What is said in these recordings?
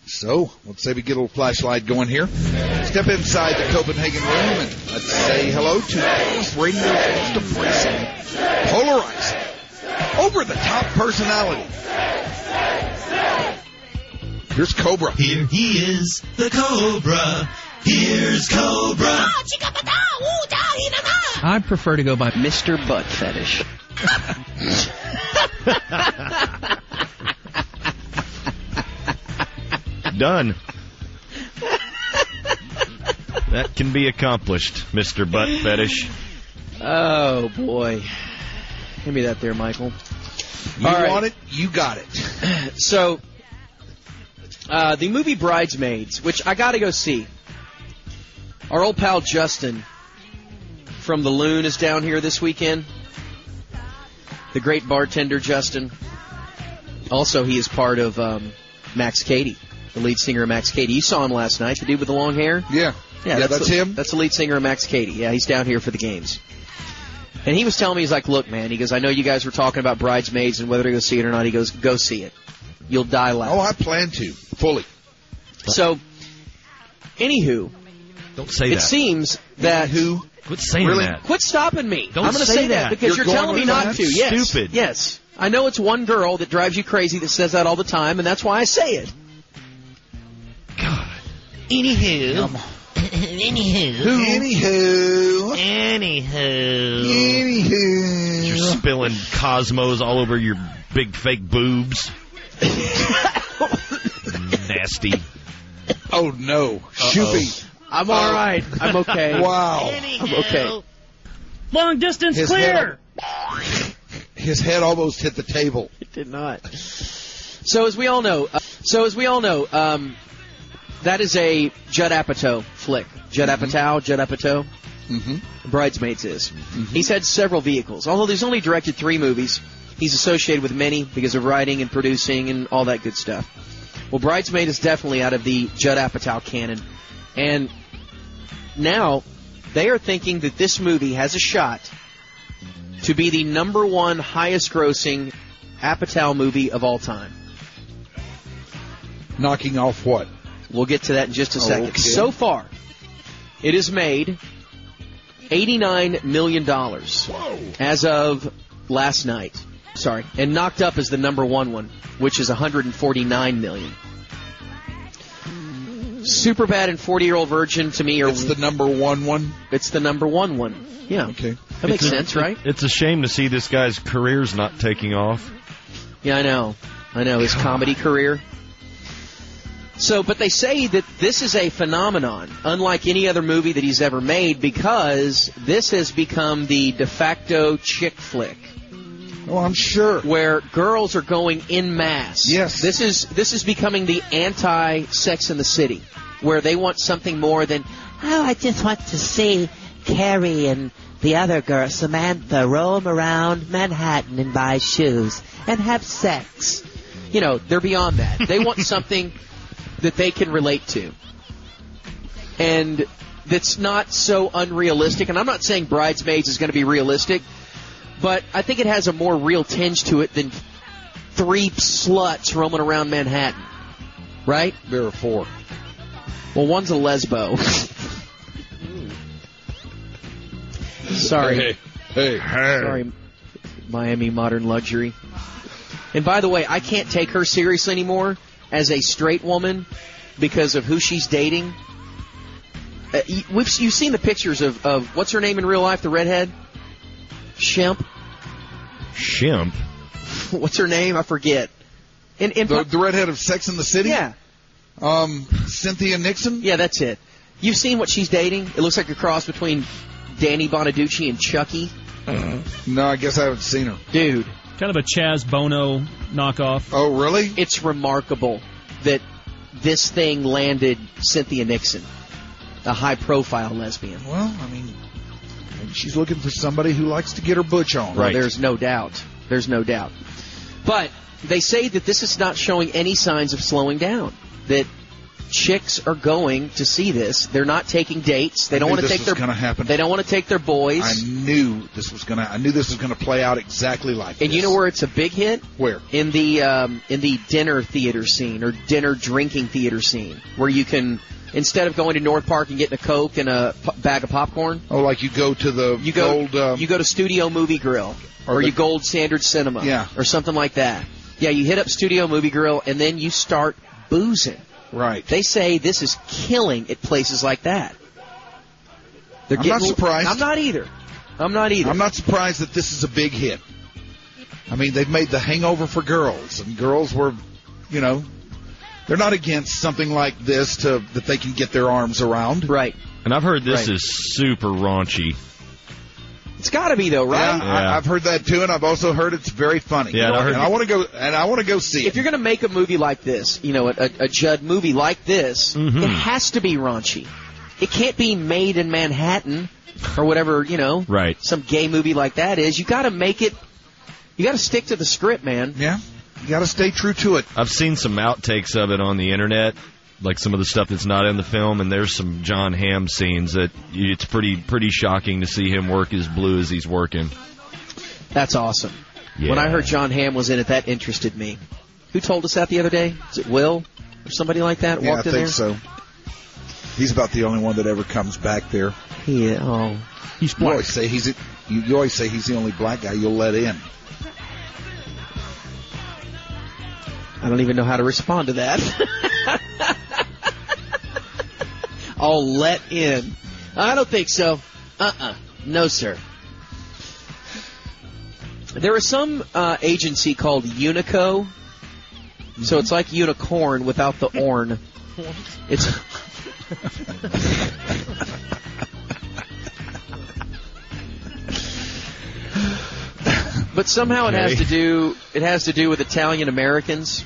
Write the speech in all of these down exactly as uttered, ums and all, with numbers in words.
So, let's say we get a little flashlight going here. Step inside the Copenhagen room and let's say hello to Ace Radio's most embracing, polarizing, over-the-top personality. Here's Cobra. Here he is, the Cobra. Here's Cobra. I prefer to go by Mister Butt Fetish. Done. That can be accomplished, Mister Butt Fetish. Oh, boy. Give me that there, Michael. You All right. want it, you got it. So, uh, the movie Bridesmaids, which I got to go see. Our old pal Justin from The Loon is down here this weekend. The great bartender Justin. Also, he is part of um, Max Cady, the lead singer of Max Cady. You saw him last night, the dude with the long hair? Yeah. Yeah, that's, that's the, him? That's the lead singer of Max Cady. Yeah, he's down here for the games. And he was telling me, he's like, look, man, he goes, I know you guys were talking about Bridesmaids and whether to go see it or not. He goes, go see it. You'll die laughing. Oh, I plan to, fully. So, anywho. Don't say it that. It seems that... Who? Quit saying really? that. Quit stopping me. Don't I'm going to say say that. that because you're, you're telling me not that? to. Yes. Stupid. Yes. I know it's one girl that drives you crazy that says that all the time, and that's why I say it. God. Anywho. Um, Anywho. Anywho. Anywho. Anywho. You're spilling Cosmos all over your big fake boobs. Nasty. Oh, no. Shoopy. I'm all right. I'm okay. Wow. I'm okay. long distance His clear. Head, his head almost hit the table. It did not. So as we all know, uh, so as we all know, um, that is a Judd Apatow flick. Judd Mm-hmm. Apatow, Judd Apatow. Mm-hmm. Bridesmaids is. Mm-hmm. He's had several vehicles. Although he's only directed three movies, he's associated with many because of writing and producing and all that good stuff. Well, Bridesmaid is definitely out of the Judd Apatow canon. And now they are thinking that this movie has a shot to be the number one highest grossing Apatow movie of all time. Knocking off what? We'll get to that in just a Oh, second. okay. So far, it has made eighty-nine million dollars Whoa. as of last night. Sorry. And knocked up as the number one one, which is one hundred forty-nine million dollars. Superbad and forty-Year-Old Virgin, to me, are... It's the number one one? It's the number one one. Yeah. Okay. That makes It's a- sense, right? It's a shame to see this guy's career's not taking off. Yeah, I know. I know, his comedy career. So, but they say that this is a phenomenon, unlike any other movie that he's ever made, because this has become the de facto chick flick, Oh, I'm sure. where girls are going en masse. Yes. This is this is becoming the anti-Sex and the City, where they want something more than, Oh, I just want to see Carrie and the other girl, Samantha, roam around Manhattan and buy shoes and have sex. you know, they're beyond that. They want something that they can relate to. And that's not so unrealistic. And I'm not saying Bridesmaids is going to be realistic, but I think it has a more real tinge to it than three sluts roaming around Manhattan. Right? There are four. Well, one's a lesbo. Sorry. Hey, hey, hey. Sorry, Miami Modern Luxury. And by the way, I can't take her seriously anymore as a straight woman because of who she's dating. Uh, you, we've, you've seen the pictures of, of, what's her name in real life, the redhead? Shemp? Shemp? What's her name? I forget. In, in The, the redhead of Sex and the City? Yeah. Um, Cynthia Nixon? Yeah, that's it. You've seen what she's dating? It looks like a cross between Danny Bonaducci and Chucky. Uh, no, I guess I haven't seen her. Dude. Kind of a Chaz Bono knockoff. Oh, really? It's remarkable that this thing landed Cynthia Nixon, a high-profile lesbian. Well, I mean, maybe she's looking for somebody who likes to get her butch on. Well, there's no doubt. There's no doubt. But they say that this is not showing any signs of slowing down. That chicks are going to see this. They're not taking dates. They I don't knew want to this take was their. gonna happen. They don't want to take their boys. I knew this was gonna. I knew this was gonna play out exactly like and this. you know where it's a big hit? Where? In the um, in the dinner theater scene or dinner drinking theater scene, where you can, instead of going to North Park and getting a Coke and a p- bag of popcorn, Oh, like you go to the you go gold. Um, you go to Studio Movie Grill or, or the- you Gold Standard Cinema, Yeah. or something like that. Yeah, you hit up Studio Movie Grill and then you start boozing. right. They say this is killing at places like that. They're I'm getting, not surprised. I'm not either. I'm not either. I'm not surprised that this is a big hit. I mean, they've made The Hangover for girls, and girls were, you know, they're not against something like this to that they can get their arms around. Right. And I've heard this Right. is super raunchy. It's got to be though, right? Yeah, I, Yeah. I've heard that too, and I've also heard it's very funny. Yeah, and I heard- and I want to go, and I want to go see If it. you're going to make a movie like this, you know, a, a, a Judd movie like this, Mhm. it has to be raunchy. It can't be made in Manhattan or whatever, you know, Right. some gay movie like that is. You got to make it. You got to stick to the script, man. Yeah, you got to stay true to it. I've seen some outtakes of it on the internet, like some of the stuff that's not in the film, and there's some John Hamm scenes that it's pretty pretty shocking to see him work as blue as he's working. That's awesome. Yeah. When I heard John Hamm was in it, that interested me. Who told us that the other day? Is it Will or somebody like that Yeah, I walked in think there? so. He's about the only one that ever comes back there. Yeah. Oh. He's You black. always say he's a, you, you always say he's the only black guy you'll let in. I don't even know how to respond to that. I'll let in. I don't think so. Uh-uh. No, sir. There is some uh, agency called Unico. So it's like unicorn without the orn. It's But somehow it has Okay. to do it has to do with Italian Americans.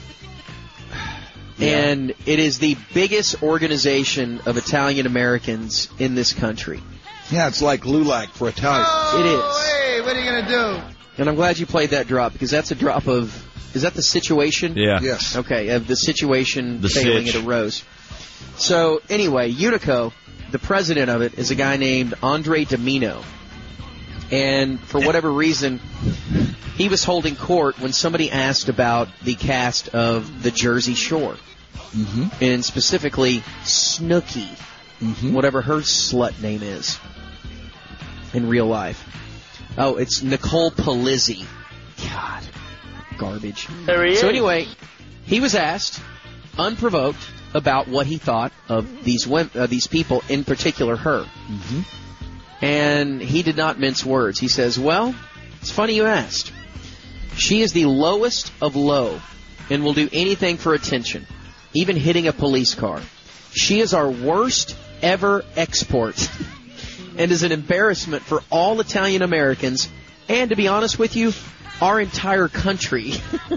And it is the biggest organization of Italian Americans in this country. Yeah, it's like Lulac for Italians. It is. Hey, what are you going to do? And I'm glad you played that drop because that's a drop of. Is that the situation? Yeah. Yes. Okay, of the situation The failing sitch. at a rose. So anyway, Unico, the president of it, is a guy named Andre Domino. And for whatever reason, he was holding court when somebody asked about the cast of The Jersey Shore. Mm-hmm. And specifically, Snooki, Mm-hmm. whatever her slut name is in real life. Oh, it's Nicole Palizzi. God, garbage. There he So is. anyway, he was asked, unprovoked, about what he thought of these women, uh, these people, in particular her. Mm-hmm. And he did not mince words. He says, well, it's funny you asked. She is the lowest of low and will do anything for attention, even hitting a police car. She is our worst ever export and is an embarrassment for all Italian Americans and, to be honest with you, our entire country.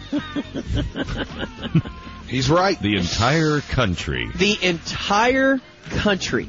He's right. The entire country. The entire country.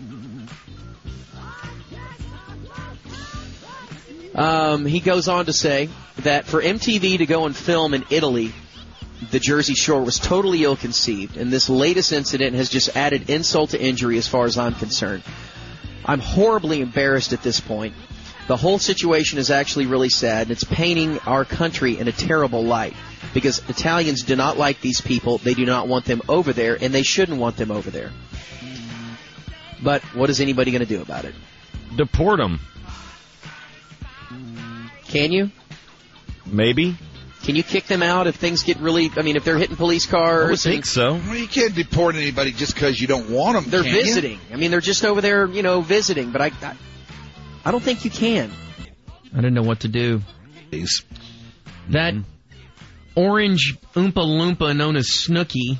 Um, he goes on to say that for M T V to go and film in Italy, the Jersey Shore was totally ill-conceived, and this latest incident has just added insult to injury as far as I'm concerned. I'm horribly embarrassed at this point. The whole situation is actually really sad, and it's painting our country in a terrible light because Italians do not like these people. They do not want them over there, and they shouldn't want them over there. But what is anybody going to do about it? Deport them. Can you? Maybe. Can you kick them out if things get really... I mean, if they're hitting police cars... I would think so. Well, you can't deport anybody just because you don't want them. They're can you? visiting. I mean, they're just over there, you know, visiting. But I, I, I don't think you can. I didn't know what to do. He's- That orange Oompa Loompa known as Snooki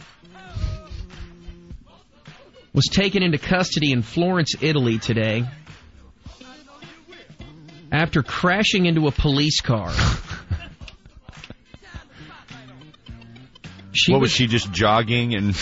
was taken into custody in Florence, Italy today after crashing into a police car. She What was she just jogging and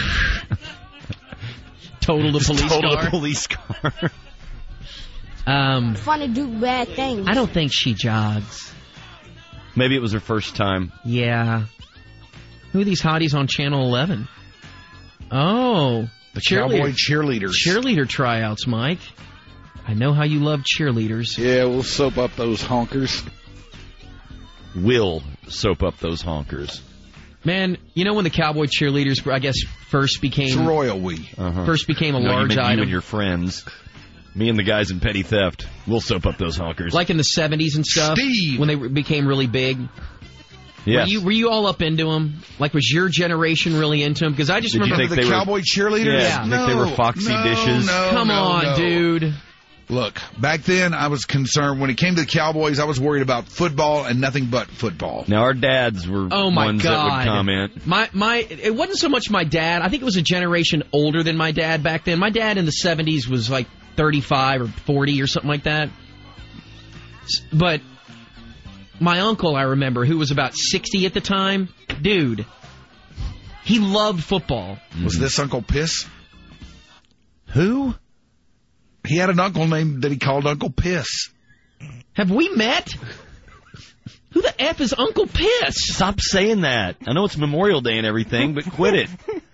totaled a police totaled car? a police car? Um, Fun to do bad things. I don't think she jogs. Maybe it was her first time. Yeah. Who are these hotties on Channel eleven? Oh, The Cowboy cheerleaders. Cheerleader tryouts, Mike. I know how you love cheerleaders. Yeah, we'll soap up those honkers. Will soap up those honkers. Man, you know when the Cowboy cheerleaders, I guess, first became It's royal we. Uh-huh. first became a No, large you meant item, you and your friends. Me and the guys in Petty Theft. We'll soap up those honkers. like in the seventies and stuff, Steve! when they became really big. yes. Were you were you all up into them? Like, was your generation really into them? Because I just Did you remember. think the they were- Cowboy cheerleaders? Yeah, you no, think they were foxy no, dishes? No, Come no, on, no. dude. Look, back then I was concerned. When it came to the Cowboys, I was worried about football and nothing but football. Now, our dads were Oh my ones God! that would comment. My my, it wasn't so much my dad. I think it was a generation older than my dad back then. My dad in the seventies was like thirty-five or forty or something like that. S- But my uncle, I remember, who was about sixty at the time, dude, he loved football. Was this Uncle Piss? Who? He had an uncle named that he called Uncle Piss. Have we met? Who the F is Uncle Piss? Stop saying that. I know it's Memorial Day and everything, but quit it.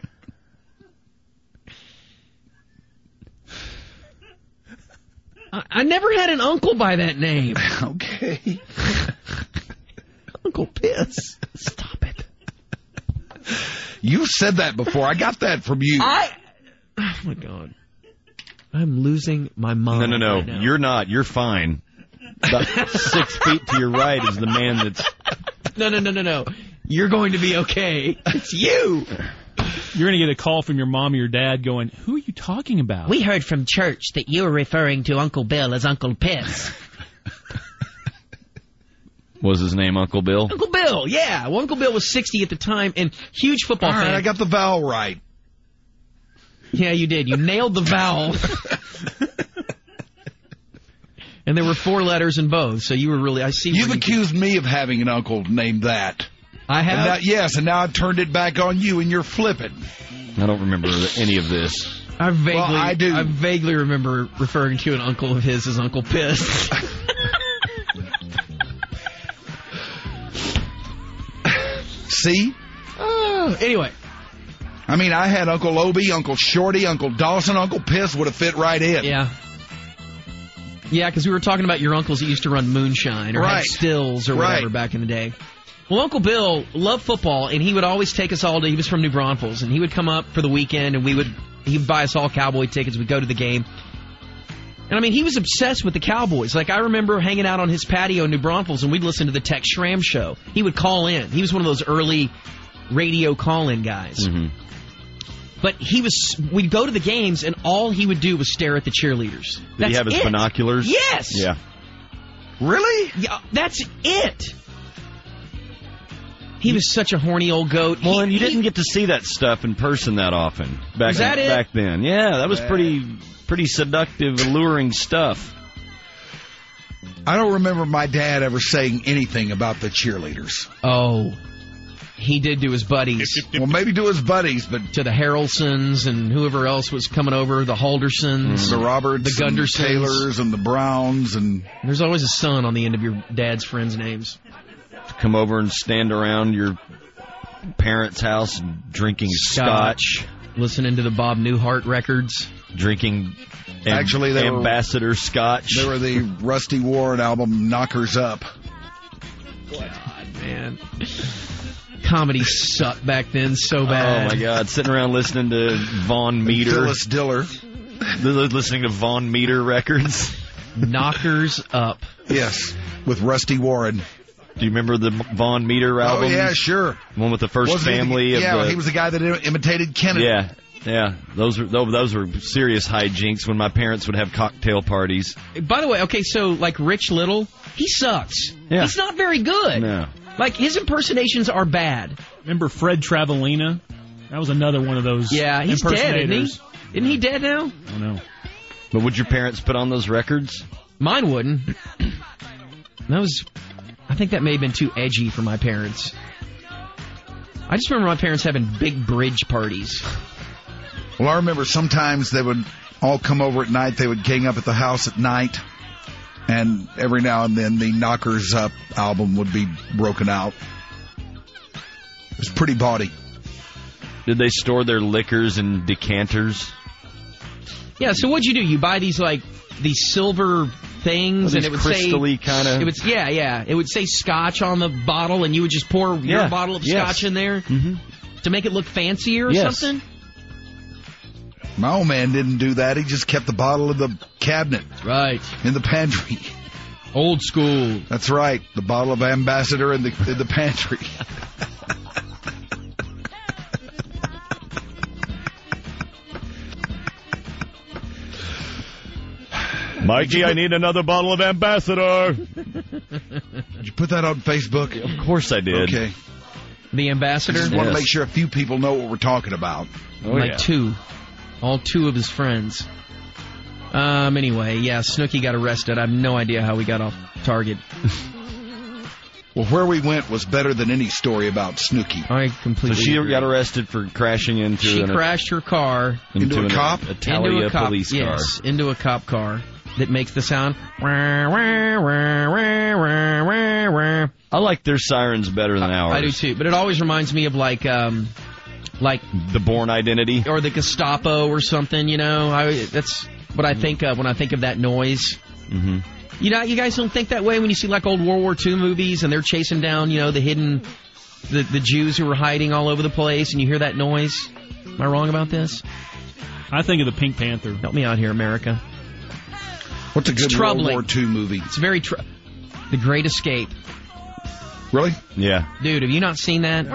I, I never had an uncle by that name. Okay. Uncle Piss. Stop it. You said that before. I got that from you. I. Oh my God. I'm losing my mind. No, no, no. right now. You're not. You're fine. About six feet to your right is the man that's... No, no, no, no, no. You're going to be okay. It's you. You're going to get a call from your mom or your dad going, who are you talking about? We heard from church that you were referring to Uncle Bill as Uncle Piss. Was his name Uncle Bill? Uncle Bill, yeah. Well, Uncle Bill was sixty at the time and huge football All right, fan. I got the vowel right. Yeah, you did. You nailed the vowel. And there were four letters in both, so you were really... I see. You've where you- accused me of having an uncle named that. I And now, have. yes, and now I turned it back on you, and you're flipping. I don't remember any of this. I vaguely, Well, I do. I vaguely remember referring to an uncle of his as Uncle Piss. See? Oh, anyway, I mean, I had Uncle Obie, Uncle Shorty, Uncle Dawson, Uncle Piss would have fit right in. yeah. Yeah, because we were talking about your uncles that used to run moonshine or had Right. stills or Right. whatever back in the day. Well, Uncle Bill loved football, and he would always take us all to, he was from New Braunfels, and he would come up for the weekend, and we would, he'd buy us all Cowboy tickets, we'd go to the game. And I mean, he was obsessed with the Cowboys. Like, I remember hanging out on his patio in New Braunfels, and we'd listen to the Tex Schramm show. He would call in. He was one of those early radio call-in guys. Mm-hmm. But he was, we'd go to the games, and all he would do was stare at the cheerleaders. Did That's he have his it. binoculars? Yes. Yeah. Really? Yeah, that's it. He was such a horny old goat. Well, He- and you he- didn't get to see that stuff in person that often back Was that it? back then. Yeah, that was pretty pretty seductive, alluring stuff. I don't remember my dad ever saying anything about the cheerleaders. Oh, he did to his buddies, Well, maybe to his buddies, but to the Harrelsons and whoever else was coming over, the Haldersons, the Roberts, the and the Gundersons. Taylors, and the Browns, and There's always a son on the end of your dad's friends' names. Come over and stand around your parents' house drinking scotch, Listening to the Bob Newhart records. drinking am- Actually, they were- ambassador scotch. they were the Rusty Warren album "Knockers Up." God, man. Comedy sucked back then so bad. Oh my God! Sitting around listening to Von Meter, Phyllis Diller. listening to Von Meter records. Knockers Up. Yes, with Rusty Warren. Do you remember the Von Meter album? Oh yeah, sure. One with the first Wasn't he the- family of yeah, the. he was the guy that im- imitated Kennedy. Yeah, yeah. Those were those, those were serious hijinks when my parents would have cocktail parties. By the way, okay, so like Rich Little, he sucks. Yeah. He's not very good. No. Like, his impersonations are bad. Remember Fred Travalena? That was another one of those Yeah, he's dead, isn't he? impersonators. Isn't he dead now? I don't know. But would your parents put on those records? Mine wouldn't. That was, I think that may have been too edgy for my parents. I just remember my parents having big bridge parties. Well, I remember sometimes they would all come over at night. They would gang up at the house at night. And every now and then the Knockers Up album would be broken out. It was pretty bawdy. Did they store their liquors in decanters? Yeah, so what'd you do? You buy these, like, these silver things, Well, and these it would say... crystally kinda- It would, yeah, yeah. It would say Scotch on the bottle, and you would just pour your Yeah, bottle of yes. Scotch in there Mm-hmm. to make it look fancier or Yes. something? My old man didn't do that. He just kept the bottle in the cabinet Right. in the pantry. Old school. That's right. The bottle of Ambassador in the in the pantry. Mikey, I need another bottle of Ambassador. Did you put that on Facebook? Of course I did. Okay. The I ambassador? just want to Yes. make sure a few people know what we're talking about. Oh, like yeah. two. All two of his friends. Um. Anyway, yeah, Snooki got arrested. I have no idea how we got off target. Well, where we went was better than any story about Snooki. I So completely she agree. got arrested for crashing into She an, crashed her car Into a an cop? Italia into a cop, police yes, car. into a cop car that makes the sound. Wah, wah, wah, wah, wah, wah, wah. I like their sirens better than ours. I do too, but it always reminds me of like, um, like The Bourne Identity. or the Gestapo or something. You know, I that's what I think of when I think of that noise. Mm-hmm. You know, you guys don't think that way when you see like old World War Two movies and they're chasing down, you know, the hidden, the the Jews who were hiding all over the place, and you hear that noise. Am I wrong about this? I think of the Pink Panther. Help me out here, America. What's a It's good troubling. World War Two movie? It's very tr- The Great Escape. Really? Yeah. Dude, have you not seen that?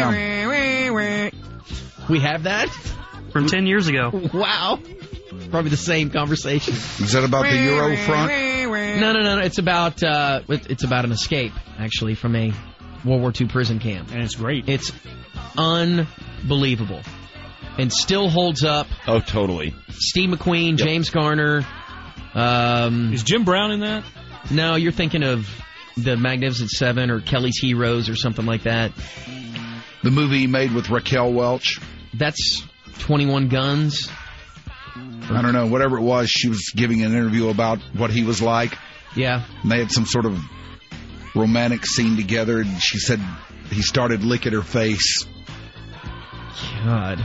No. We have that? From ten years ago. Wow. Probably the same conversation. Is that about the Euro front? No, no, no, no. It's about uh, it- it's about an escape, actually, from a World War Two prison camp. And it's great. It's unbelievable. And still holds up. Oh, totally. Steve McQueen, James Garner. Um, Is Jim Brown in that? no, you're thinking of the Magnificent Seven or Kelly's Heroes or something like that. The movie he made with Raquel Welch? That's twenty-one Guns. I don't know. Whatever it was, she was giving an interview about what he was like. Yeah. And they had some sort of romantic scene together, and she said he started licking her face. God.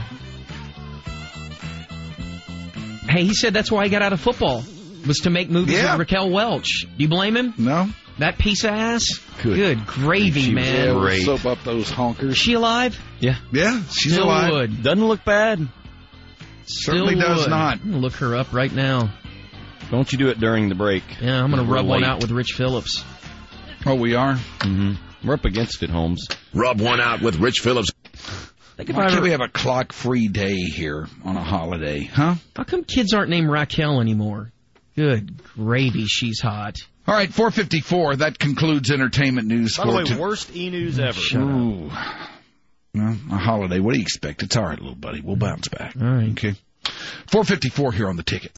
Hey, he said that's why he got out of football, was to make movies Yeah. with Raquel Welch. Do you blame him? No? That piece of ass? Good. gravy, She was man. ill. Great. Soap up those honkers. Is she alive? Yeah. Yeah, she's Still alive. would. Doesn't look bad. Certainly Still does would. not. I'm going to look her up right now. Don't you do it during the break. Yeah, I'm going to We're rub one late. out with Rich Phillips. Oh, we are? Mm-hmm. We're up against it, Holmes. Rub one out with Rich Phillips. Think if Why I can't ever- we have a clock-free day here on a holiday, huh? How come kids aren't named Raquel anymore? Good gravy, she's hot. All right, four fifty-four. That concludes entertainment news By the for way, to- worst e-news ever. Shut up. Ooh. Well, a holiday. What do you expect? It's all right, little buddy. We'll bounce back. All right. Okay. four fifty-four here on the ticket.